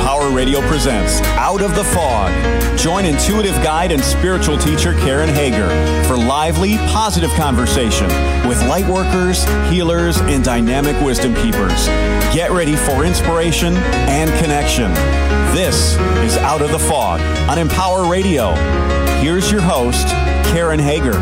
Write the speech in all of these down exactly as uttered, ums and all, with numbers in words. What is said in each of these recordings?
Empower Radio presents Out of the Fog. Join intuitive guide and spiritual teacher Karen Hager for lively, positive conversation with light workers, healers, and dynamic wisdom keepers. Get ready for inspiration and connection. This is Out of the Fog on Empower Radio. Here's your host, Karen Hager.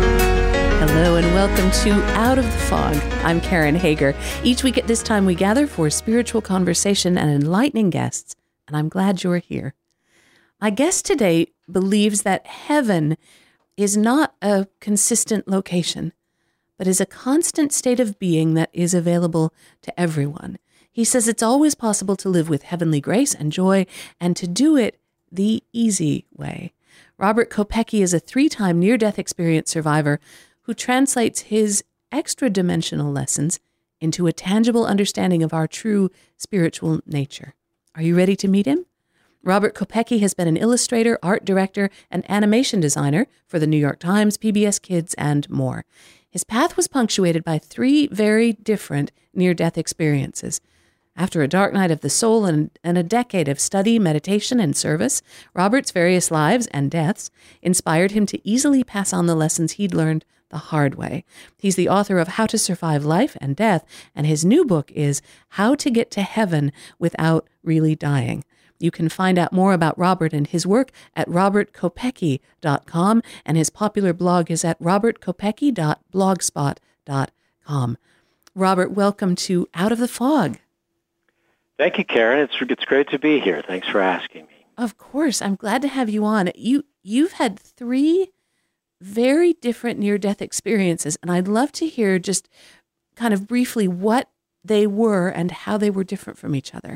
Hello and welcome to Out of the Fog. I'm Karen Hager. Each week at this time we gather for spiritual conversation and enlightening guests, and I'm glad you're here. My guest today believes that heaven is not a consistent location, but is a constant state of being that is available to everyone. He says it's always possible to live with heavenly grace and joy and to do it the easy way. Robert Kopecki is a three-time near-death experience survivor who translates his extra-dimensional lessons into a tangible understanding of our true spiritual nature. Are you ready to meet him? Robert Kopecki has been an illustrator, art director, and animation designer for the New York Times, P B S Kids, and more. His path was punctuated by three very different near-death experiences. After a dark night of the soul and, and a decade of study, meditation, and service, Robert's various lives and deaths inspired him to easily pass on the lessons he'd learned the hard way. He's the author of How to Survive Life and Death, and his new book is How to Get to Heaven Without Really Dying. You can find out more about Robert and his work at robert kopecki dot com, and his popular blog is at robert kopecki dot blogspot dot com. Robert, welcome to Out of the Fog. Thank you, Karen. It's it's great to be here. Thanks for asking me. Of course. I'm glad to have you on. You, you've had three very different near-death experiences, and I'd love to hear just kind of briefly what they were and how they were different from each other.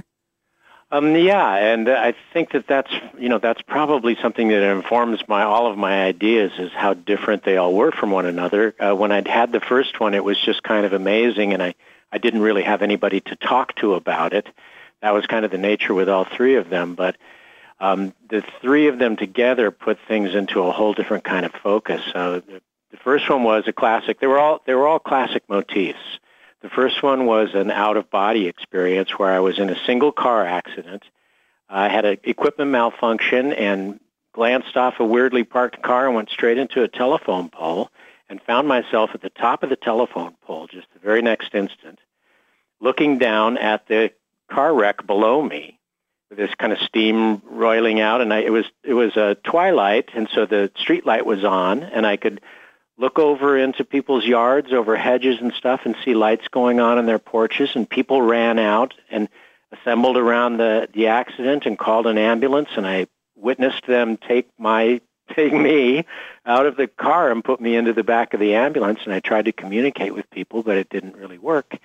Um, yeah, and I think that that's, you know, that's probably something that informs my all of my ideas is how different they all were from one another. Uh, when I'd had the first one, it was just kind of amazing, and I, I didn't really have anybody to talk to about it. That was kind of the nature with all three of them, but um, the three of them together put things into a whole different kind of focus. So the, the first one was a classic. They were all they were all classic motifs. The first one was an out-of-body experience where I was in a single car accident. I had an equipment malfunction and glanced off a weirdly parked car and went straight into a telephone pole and found myself at the top of the telephone pole just the very next instant, looking down at the car wreck below me with this kind of steam roiling out. And I, it was it was a twilight, and so the street light was on, and I could look over into people's yards, over hedges and stuff, and see lights going on in their porches, and people ran out and assembled around the, the accident and called an ambulance, and I witnessed them take my take me out of the car and put me into the back of the ambulance, and I tried to communicate with people, but it didn't really work.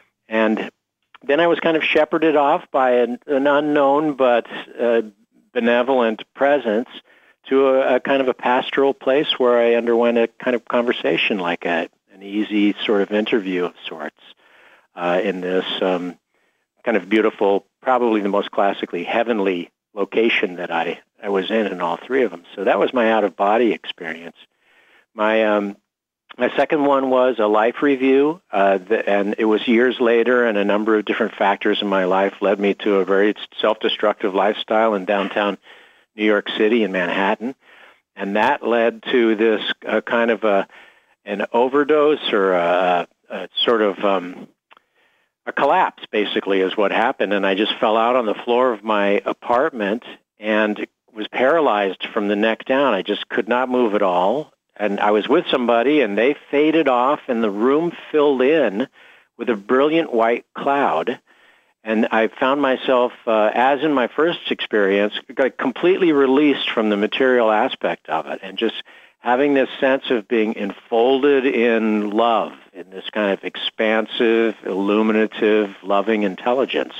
And then I was kind of shepherded off by an, an unknown but uh, benevolent presence to a, a kind of a pastoral place where I underwent a kind of conversation, like a, an easy sort of interview of sorts uh, in this um, kind of beautiful, probably the most classically heavenly location that I, I was in in all three of them. So that was my out-of-body experience. My um, my second one was a life review, uh, the, and it was years later, and a number of different factors in my life led me to a very self-destructive lifestyle in downtown New York City in Manhattan, and that led to this uh, kind of a an overdose or a, a sort of um, a collapse, basically, is what happened, and I just fell out on the floor of my apartment and was paralyzed from the neck down. I just could not move at all, and I was with somebody, and they faded off, and the room filled in with a brilliant white cloud. And I found myself, uh, as in my first experience, like completely released from the material aspect of it, and just having this sense of being enfolded in love, in this kind of expansive, illuminative, loving intelligence.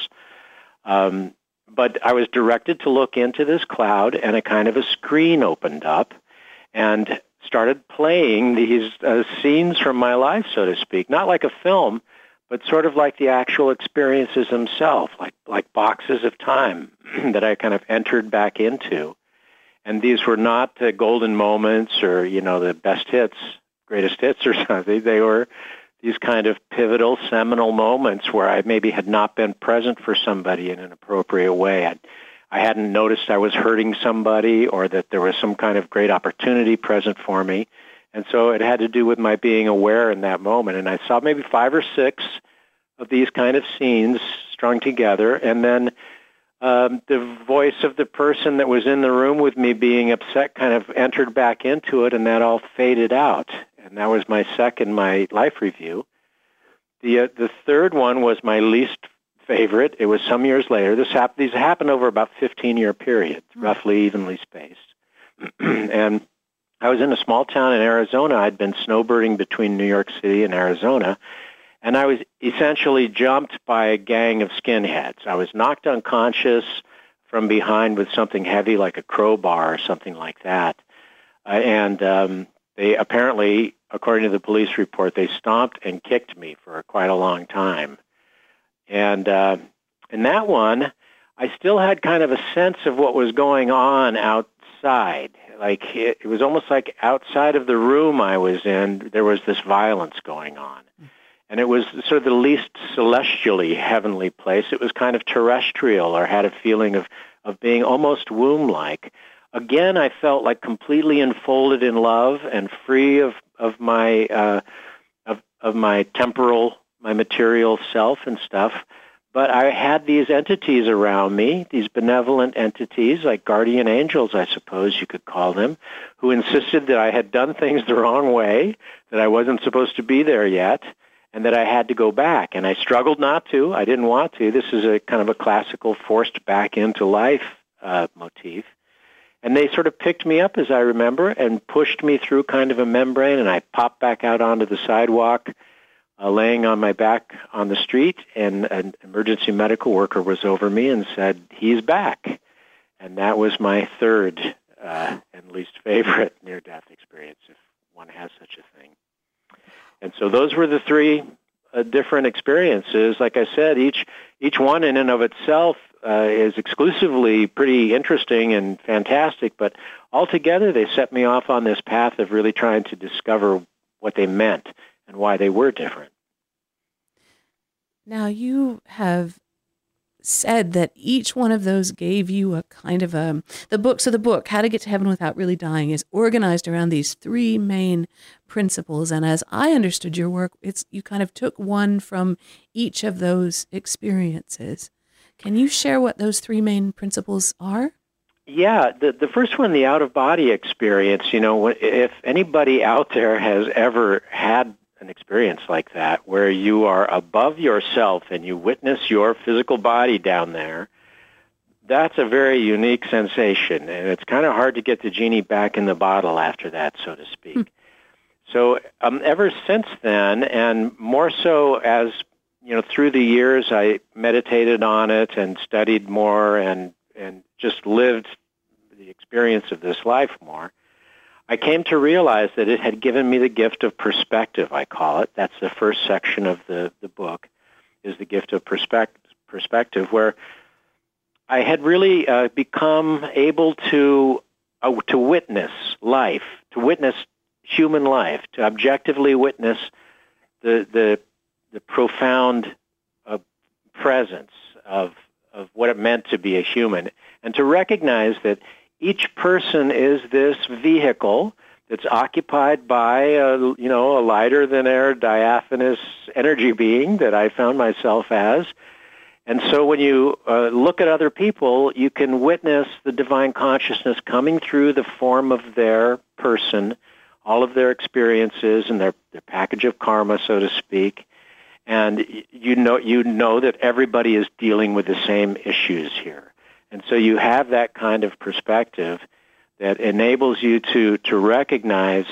Um, but I was directed to look into this cloud, and a kind of a screen opened up and started playing these uh, scenes from my life, so to speak, not like a film, but sort of like the actual experiences themselves, like like boxes of time that I kind of entered back into. And these were not uh, golden moments or, you know, the best hits, greatest hits or something. They were these kind of pivotal, seminal moments where I maybe had not been present for somebody in an appropriate way. I'd, I hadn't noticed I was hurting somebody or that there was some kind of great opportunity present for me. And so it had to do with my being aware in that moment. And I saw maybe five or six of these kind of scenes strung together, and then um, the voice of the person that was in the room with me being upset kind of entered back into it, and that all faded out. And that was my second, my life review. The uh, the third one was my least favorite. It was some years later. This hap- these happened over about fifteen-year period, mm-hmm. roughly evenly spaced. And I was in a small town in Arizona. I'd been snowbirding between New York City and Arizona, and I was essentially jumped by a gang of skinheads. I was knocked unconscious from behind with something heavy like a crowbar or something like that. Uh, and um, they apparently, according to the police report, they stomped and kicked me for quite a long time. And uh, in that one, I still had kind of a sense of what was going on outside. Like it, it was almost like outside of the room I was in, there was this violence going on. And it was sort of the least celestially heavenly place. It was kind of terrestrial, or had a feeling of, of being almost womb-like. Again, I felt like completely enfolded in love and free of, of my uh, of, of my temporal, my material self and stuff. But I had these entities around me, these benevolent entities, like guardian angels, I suppose you could call them, who insisted that I had done things the wrong way, that I wasn't supposed to be there yet, and that I had to go back. And I struggled not to. I didn't want to. This is a kind of a classical forced back into life uh, motif. And they sort of picked me up, as I remember, and pushed me through kind of a membrane, and I popped back out onto the sidewalk, uh, laying on my back on the street, and an emergency medical worker was over me and said, "He's back." And that was my third uh, and least favorite near-death experience, if one has such a thing. And so those were the three uh, different experiences. Like I said, each each one in and of itself uh, is exclusively pretty interesting and fantastic, but altogether they set me off on this path of really trying to discover what they meant and why they were different. Now, you have said that each one of those gave you a kind of a, the book, so the book, How to Get to Heaven Without Really Dying, is organized around these three main principles. And as I understood your work, it's you kind of took one from each of those experiences. Can you share what those three main principles are? Yeah, the, the first one, the out-of-body experience, you know, if anybody out there has ever had an experience like that, where you are above yourself and you witness your physical body down there, that's a very unique sensation, and it's kind of hard to get the genie back in the bottle after that, so to speak. Hmm. So um, ever since then, and more so as, you know, through the years, I meditated on it and studied more and, and just lived the experience of this life more, I came to realize that it had given me the gift of perspective, I call it. That's the first section of the, the book, is the gift of perspective, perspective where I had really uh, become able to uh, to witness life, to witness human life, to objectively witness the the, the profound uh, presence of of what it meant to be a human, and to recognize that each person is this vehicle that's occupied by a, you know, a lighter-than-air diaphanous energy being that I found myself as. And so when you uh, look at other people, you can witness the divine consciousness coming through the form of their person, all of their experiences and their, their package of karma, so to speak. And you know, you know that everybody is dealing with the same issues here. And so you have that kind of perspective that enables you to, to recognize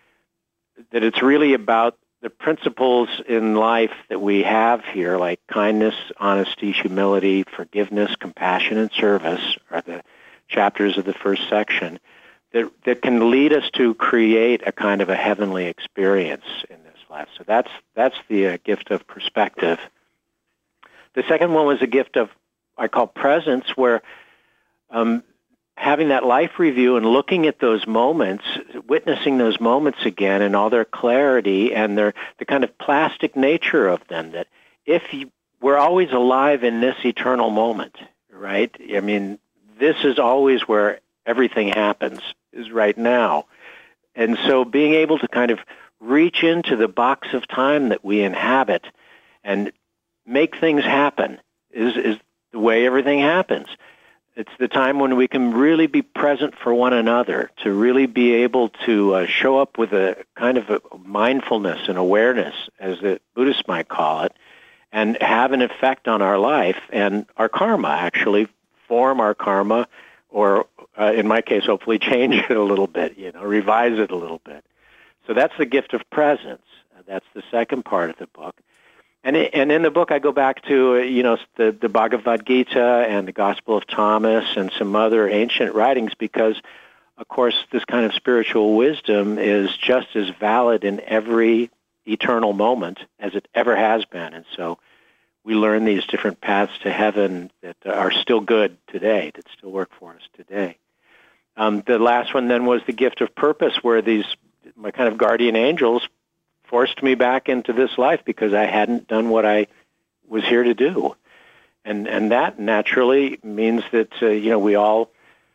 that it's really about the principles in life that we have here, like kindness, honesty, humility, forgiveness, compassion, and service, are the chapters of the first section, that, that can lead us to create a kind of a heavenly experience in this life. So that's, that's the uh, gift of perspective. The second one was a gift of, I call presence, where um, having that life review and looking at those moments, witnessing those moments again in all their clarity and their the kind of plastic nature of them, that if you, we're always alive in this eternal moment, right? I mean, this is always where everything happens, is right now. And so being able to kind of reach into the box of time that we inhabit and make things happen is, is the way everything happens. It's the time when we can really be present for one another, to really be able to uh, show up with a kind of a mindfulness and awareness, as the Buddhists might call it, and have an effect on our life and our karma, actually form our karma, or uh, in my case, hopefully change it a little bit, you know, revise it a little bit. So that's the gift of presence. Uh, that's the second part of the book. And it, and in the book, I go back to, uh, you know, the, the Bhagavad Gita and the Gospel of Thomas and some other ancient writings because, of course, this kind of spiritual wisdom is just as valid in every eternal moment as it ever has been. And so we learn these different paths to heaven that are still good today, that still work for us today. Um, the last one then was the gift of purpose, where these, my kind of guardian angels, forced me back into this life because I hadn't done what I was here to do. And and that naturally means that, uh, you know, we all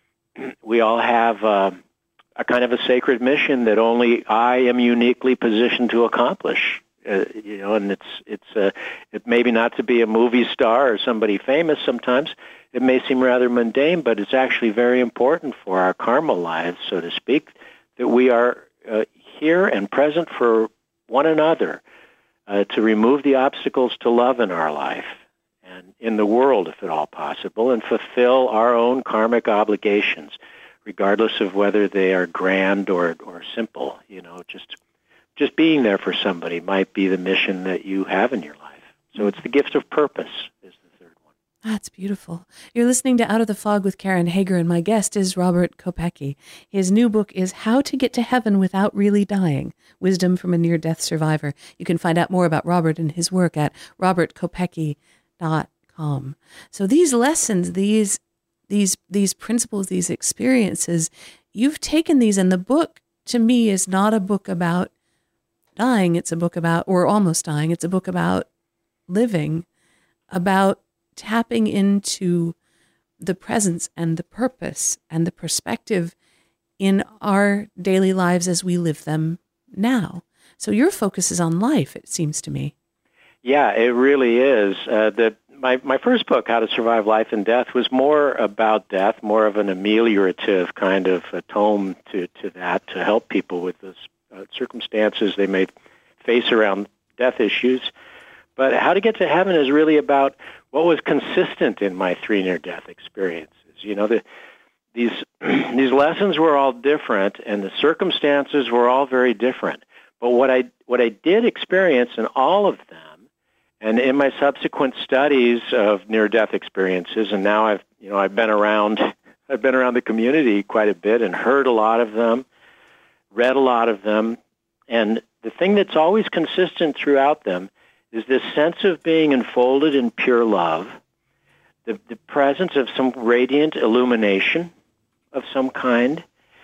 we all have uh, a kind of a sacred mission that only I am uniquely positioned to accomplish. Uh, you know, and it's it's uh, it maybe not to be a movie star or somebody famous sometimes. It may seem rather mundane, but it's actually very important for our karma lives, so to speak, that we are uh, here and present for one another, uh, to remove the obstacles to love in our life and in the world, if at all possible, and fulfill our own karmic obligations, regardless of whether they are grand or, or simple. You know, just just being there for somebody might be the mission that you have in your life. So it's the gift of purpose is the third one. That's beautiful. You're listening to Out of the Fog with Karen Hager, and my guest is Robert Kopecki. His new book is How to Get to Heaven Without Really Dying, Wisdom from a Near-Death Survivor. You can find out more about Robert and his work at robert kopecki dot com. So these lessons, these these these principles, these experiences, you've taken these, and the book, to me, is not a book about dying. It's a book about, or almost dying. It's a book about living, about tapping into the presence and the purpose and the perspective in our daily lives as we live them now. So your focus is on life, it seems to me. Yeah, it really is. Uh, the, my, my first book, How to Survive Life and Death, was more about death, more of an ameliorative kind of a tome to, to that, to help people with those uh, circumstances they may face around death issues. But How to Get to Heaven is really about what was consistent in my three near-death experiences. You know, the, these these lessons were all different, and the circumstances were all very different. But what I what I did experience in all of them, and in my subsequent studies of near-death experiences, and now I've you know I've been around I've been around the community quite a bit and heard a lot of them, read a lot of them, and the thing that's always consistent throughout them is this sense of being enfolded in pure love, the, the presence of some radiant illumination of some kind,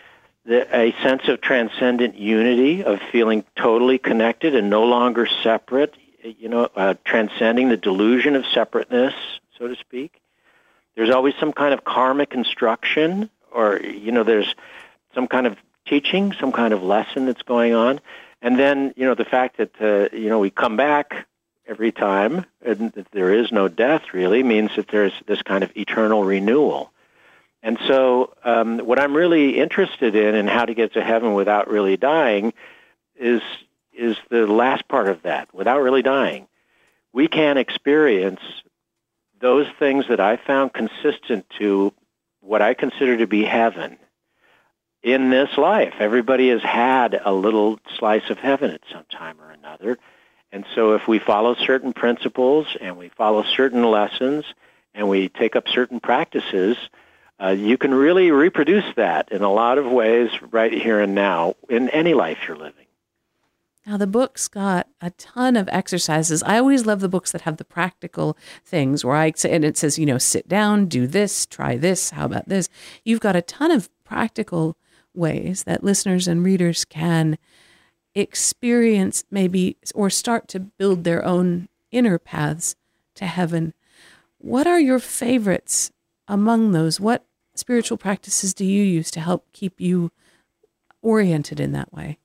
the, a sense of transcendent unity, of feeling totally connected and no longer separate, you know, uh, transcending the delusion of separateness, so to speak. There's always some kind of karmic instruction, or, you know, there's some kind of teaching, some kind of lesson that's going on. And then, you know, the fact that, uh, you know, we come back every time, and that there is no death really, means that there's this kind of eternal renewal. And so um, what I'm really interested in, in How to Get to Heaven Without Really Dying, is is the last part of that, without really dying. We can experience those things that I found consistent to what I consider to be heaven in this life. Everybody has had a little slice of heaven at some time or another. And so if we follow certain principles and we follow certain lessons and we take up certain practices, uh, you can really reproduce that in a lot of ways right here and now in any life you're living. Now, the book's got a ton of exercises. I always love the books that have the practical things where I say, and it says, you know, sit down, do this, try this, how about this? You've got a ton of practical ways that listeners and readers can experience maybe or start to build their own inner paths to heaven. What are your favorites among those? What spiritual practices do you use to help keep you oriented in that way?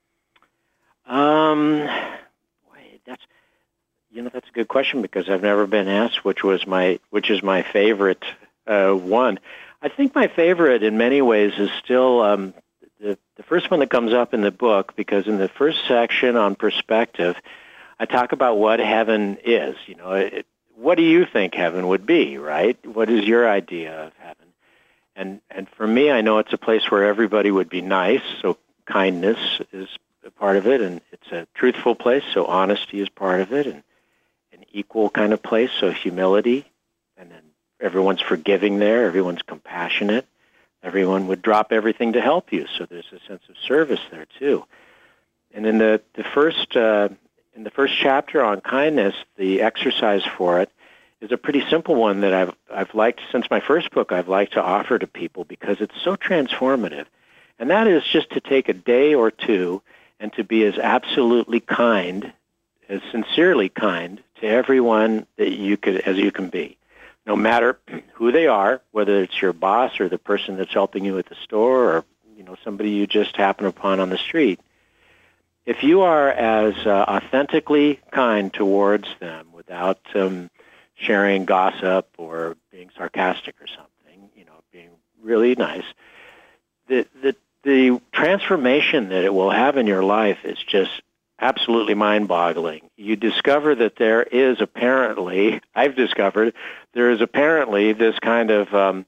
Um, wait, that's you know that's a good question because I've never been asked which was my which is my favorite uh, one. I think my favorite in many ways is still um, the the first one that comes up in the book, because in the first section on perspective, I talk about what heaven is. You know, it, what do you think heaven would be? Right? What is your idea of heaven? And and for me, I know it's a place where everybody would be nice. So kindness is a part of it, and it's a truthful place, so honesty is part of it, and an equal kind of place, so humility, and then everyone's forgiving there, everyone's compassionate, everyone would drop everything to help you, so there's a sense of service there too. And in the, the first uh, in the first chapter on kindness, the exercise for it is a pretty simple one that I've I've liked since my first book. I've liked to offer to people because it's so transformative, and that is just to take a day or two and to be as absolutely kind, as sincerely kind to everyone that you could, as you can be, no matter who they are, whether it's your boss or the person that's helping you at the store, or you know somebody you just happen upon on the street. If you are as uh, authentically kind towards them without um, sharing gossip or being sarcastic or something, you know, being really nice, the the The transformation that it will have in your life is just absolutely mind-boggling. You discover that there is apparently, I've discovered, there is apparently this kind of um,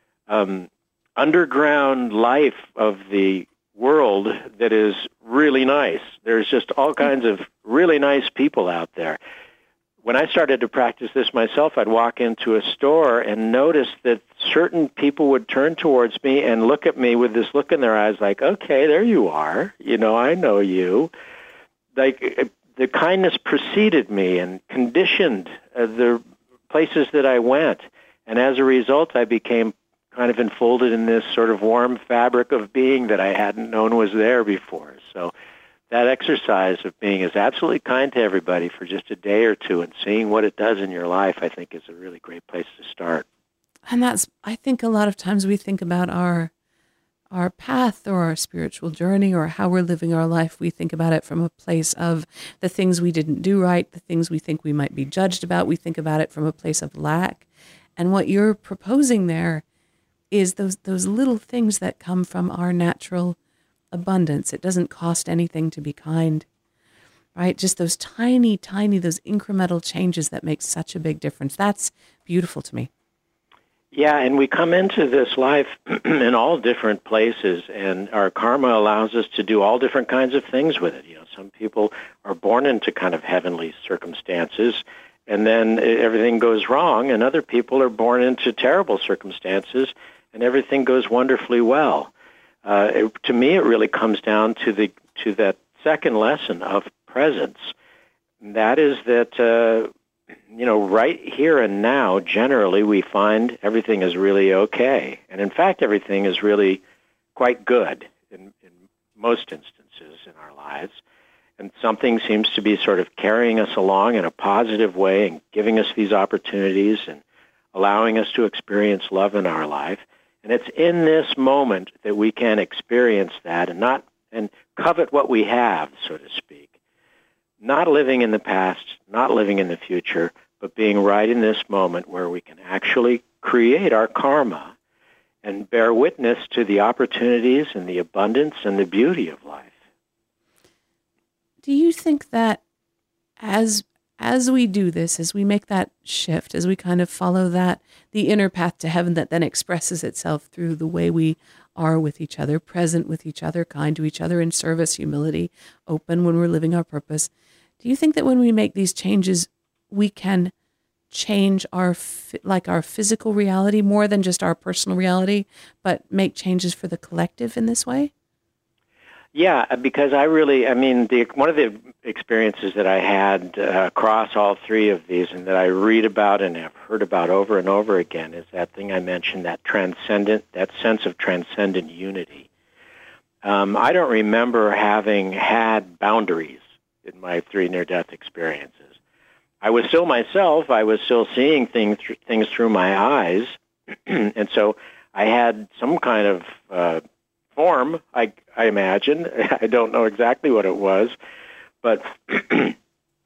um, underground life of the world that is really nice. There's just all kinds of really nice people out there. When I started to practice this myself, I'd walk into a store and notice that certain people would turn towards me and look at me with this look in their eyes like, okay, there you are. You know, I know you. Like, the kindness preceded me and conditioned uh, the places that I went. And as a result, I became kind of enfolded in this sort of warm fabric of being that I hadn't known was there before. So that exercise of being as absolutely kind to everybody for just a day or two and seeing what it does in your life, I think is a really great place to start. And that's, I think a lot of times we think about our our path or our spiritual journey or how we're living our life. We think about it from a place of the things we didn't do right, the things we think we might be judged about. We think about it from a place of lack. And what you're proposing there is those those little things that come from our natural abundance. It doesn't cost anything to be kind, right? Just those tiny, tiny, those incremental changes that make such a big difference. That's beautiful to me. Yeah, and we come into this life in all different places, and our karma allows us to do all different kinds of things with it. You know, some people are born into kind of heavenly circumstances, and then everything goes wrong, and other people are born into terrible circumstances, and everything goes wonderfully well. Uh, it, to me, it really comes down to the to that second lesson of presence. And that is that, uh, you know, right here and now, generally, we find everything is really okay. And in fact, everything is really quite good in, in most instances in our lives. And something seems to be sort of carrying us along in a positive way and giving us these opportunities and allowing us to experience love in our life. And it's in this moment that we can experience that and not and covet what we have, so to speak. Not living in the past, not living in the future, but being right in this moment where we can actually create our karma and bear witness to the opportunities and the abundance and the beauty of life. Do you think that as as we do this, as we make that shift, as we kind of follow that, the inner path to heaven that then expresses itself through the way we are with each other, present with each other, kind to each other, in service, humility, open when we're living our purpose, do you think that when we make these changes, we can change our, like our physical reality more than just our personal reality, but make changes for the collective in this way? Yeah, because I really, I mean, the, one of the experiences that I had uh, across all three of these and that I read about and have heard about over and over again is that thing I mentioned, that transcendent, that sense of transcendent unity. Um, I don't remember having had boundaries in my three near-death experiences. I was still myself. I was still seeing things, things through my eyes, and so I had some kind of uh, form, I, I imagine. I don't know exactly what it was, but the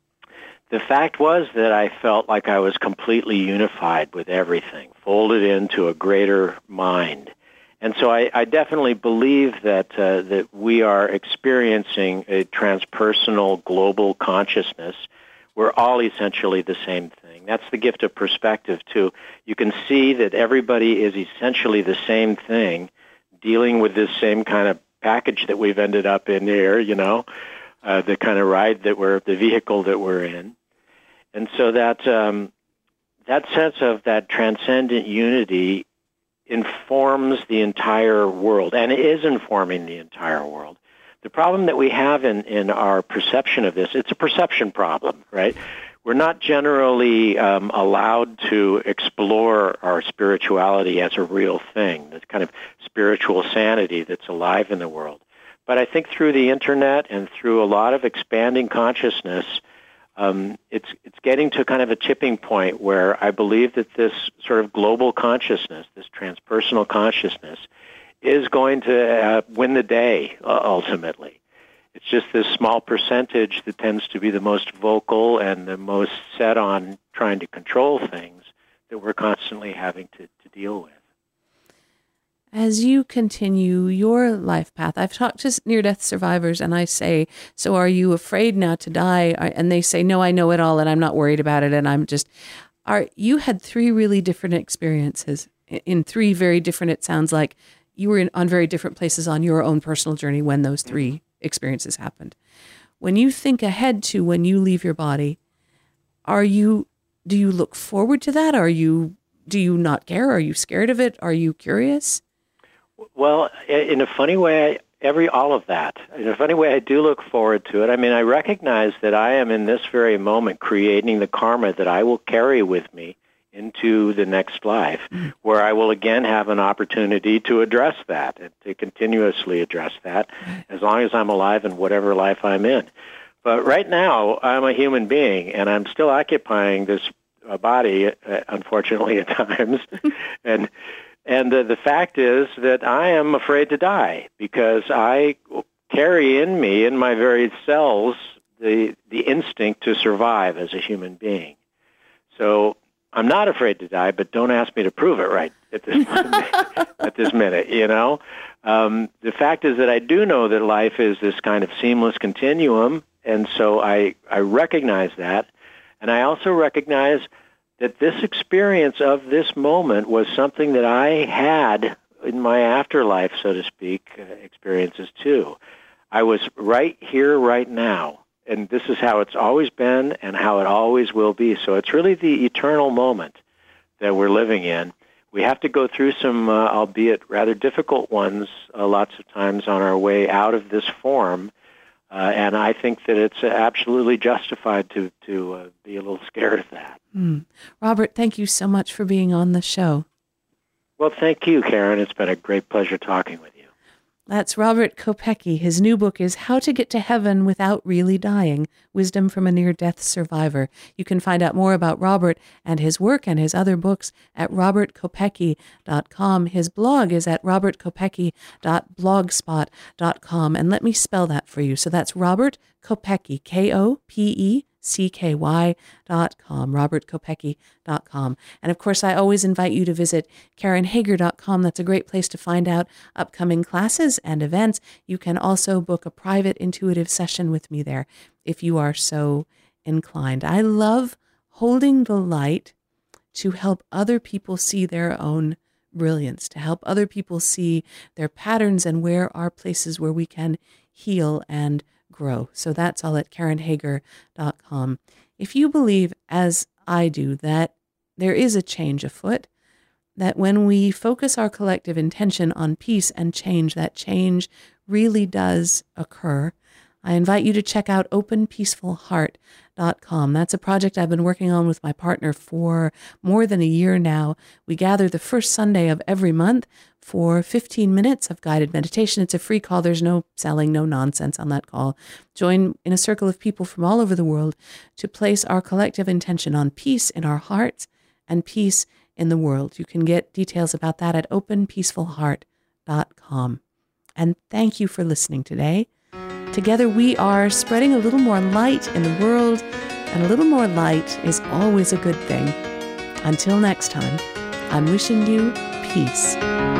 fact was that I felt like I was completely unified with everything, folded into a greater mind. And so I, I definitely believe that uh, that we are experiencing a transpersonal global consciousness. We're all essentially the same thing. That's the gift of perspective, too. You can see that everybody is essentially the same thing, dealing with this same kind of package that we've ended up in here, you know, uh, the kind of ride that we're, the vehicle that we're in. And so that um, that sense of that transcendent unity informs the entire world, and it is informing the entire world. The problem that we have in, in our perception of this, it's a perception problem, right? We're not generally um, allowed to explore our spirituality as a real thing, this kind of spiritual sanity that's alive in the world. But I think through the internet and through a lot of expanding consciousness, um, it's it's getting to kind of a tipping point where I believe that this sort of global consciousness, this transpersonal consciousness, is going to uh, win the day, uh, ultimately. It's just this small percentage that tends to be the most vocal and the most set on trying to control things that we're constantly having to, to deal with. As you continue your life path, I've talked to near-death survivors and I say, so are you afraid now to die? And they say, no, I know it all and I'm not worried about it. And I'm just, are you had three really different experiences in three very different, it sounds like you were in, on very different places on your own personal journey when those three experiences happened. When you think ahead to when you leave your body, are you, do you look forward to that? Are you, do you not care? Are you scared of it? Are you curious? Well, in a funny way, every all of that. In a funny way, I do look forward to it. I mean, I recognize that I am in this very moment creating the karma that I will carry with me into the next life, mm-hmm. where I will again have an opportunity to address that and to continuously address that as long as I'm alive in whatever life I'm in. But right now, I'm a human being, and I'm still occupying this uh, body, uh, unfortunately, at times. and And uh, the fact is that I am afraid to die because I carry in me, in my very cells, the the instinct to survive as a human being. So I'm not afraid to die, but don't ask me to prove it right at this at this minute. You know, um, the fact is that I do know that life is this kind of seamless continuum, and so I I recognize that, and I also recognize that this experience of this moment was something that I had in my afterlife, so to speak, uh, experiences too. I was right here, right now, and this is how it's always been and how it always will be. So it's really the eternal moment that we're living in. We have to go through some, uh, albeit rather difficult ones, uh, lots of times on our way out of this form. Uh, and I think that it's absolutely justified to to uh, be a little scared of that. Mm. Robert, thank you so much for being on the show. Well, thank you, Karen. It's been a great pleasure talking with you. That's Robert Kopecky. His new book is How to Get to Heaven Without Really Dying, Wisdom from a Near-Death Survivor. You can find out more about Robert and his work and his other books at robert kopecky dot com. His blog is at robert kopecky dot blogspot dot com. And let me spell that for you. So that's Robert Kopecky, K O P E C K Y dot com, robert kopecky dot com. And of course, I always invite you to visit karen hager dot com. That's a great place to find out upcoming classes and events. You can also book a private intuitive session with me there if you are so inclined. I love holding the light to help other people see their own brilliance, to help other people see their patterns and where are places where we can heal and grow. So that's all at karen hager dot com. If you believe, as I do, that there is a change afoot, that when we focus our collective intention on peace and change, that change really does occur. I invite you to check out open peaceful heart dot com. That's a project I've been working on with my partner for more than a year now. We gather the first Sunday of every month for fifteen minutes of guided meditation. It's a free call. There's no selling, no nonsense on that call. Join in a circle of people from all over the world to place our collective intention on peace in our hearts and peace in the world. You can get details about that at open peaceful heart dot com. And thank you for listening today. Together we are spreading a little more light in the world, and a little more light is always a good thing. Until next time, I'm wishing you peace.